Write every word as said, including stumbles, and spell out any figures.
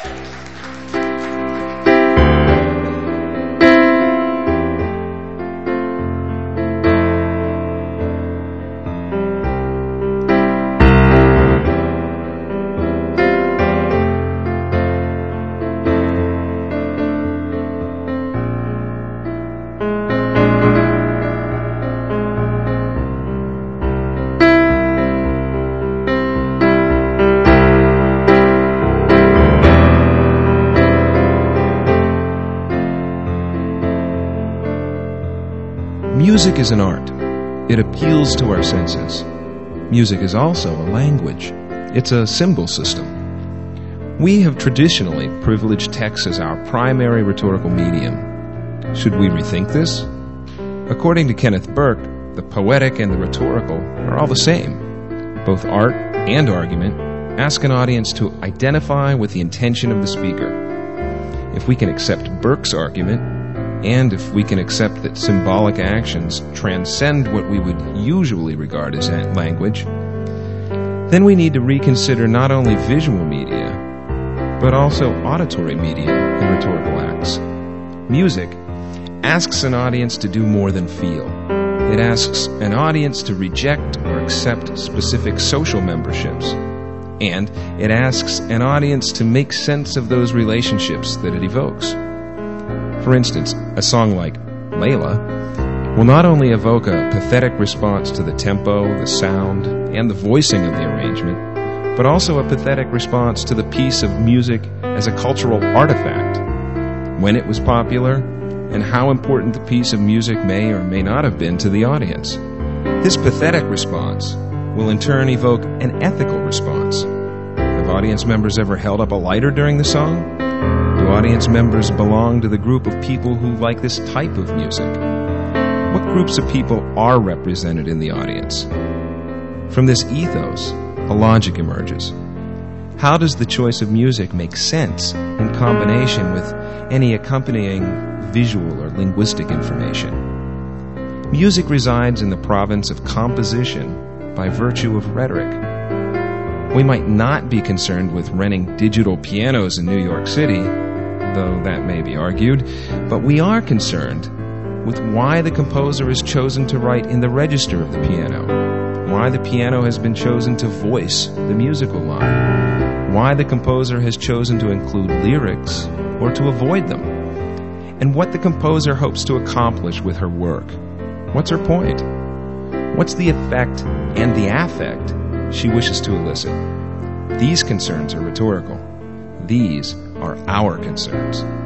Music is an art. It appeals to our senses. Music is also a language. It's a symbol system. We have traditionally privileged text as our primary rhetorical medium. Should we rethink this? According to Kenneth Burke, the poetic and the rhetorical are all the same. Both art and argument ask an audience to identify with the intention of the speaker. If we can accept Burke's argument, and if we can accept that symbolic actions transcend what we would usually regard as language, then we need to reconsider not only visual media, but also auditory media in rhetorical acts. Music asks an audience to do more than feel. It asks an audience to reject or accept specific social memberships. And it asks an audience to make sense of those relationships that it evokes. For instance, a song like Layla will not only evoke a pathetic response to the tempo, the sound, and the voicing of the arrangement, but also a pathetic response to the piece of music as a cultural artifact, when it was popular, and how important the piece of music may or may not have been to the audience. This pathetic response will in turn evoke an ethical response. Have audience members ever held up a lighter during the song? Do audience members belong to the group of people who like this type of music? What groups of people are represented in the audience? From this ethos, a logic emerges. How does the choice of music make sense in combination with any accompanying visual or linguistic information? Music resides in the province of composition by virtue of rhetoric. We might not be concerned with renting digital pianos in New York City, though that may be argued, but we are concerned with why the composer has chosen to write in the register of the piano, why the piano has been chosen to voice the musical line, why the composer has chosen to include lyrics or to avoid them, and what the composer hopes to accomplish with her work. What's her point? What's the effect and the affect she wishes to elicit? These concerns are rhetorical. These are our concerns.